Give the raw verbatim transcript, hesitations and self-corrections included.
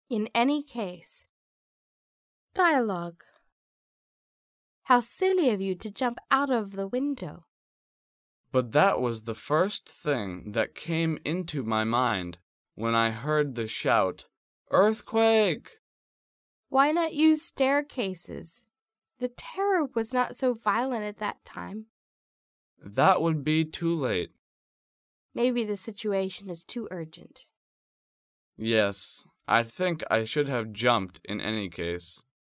In any case. Dialogue. How silly of you to jump out of the window. But that was the first thing that came into my mind when I heard the shout, "Earthquake!" Why not use staircases? The terror was not so violent at that time. That would be too late. Maybe the situation is too urgent. Yes, I think I should have jumped in any case.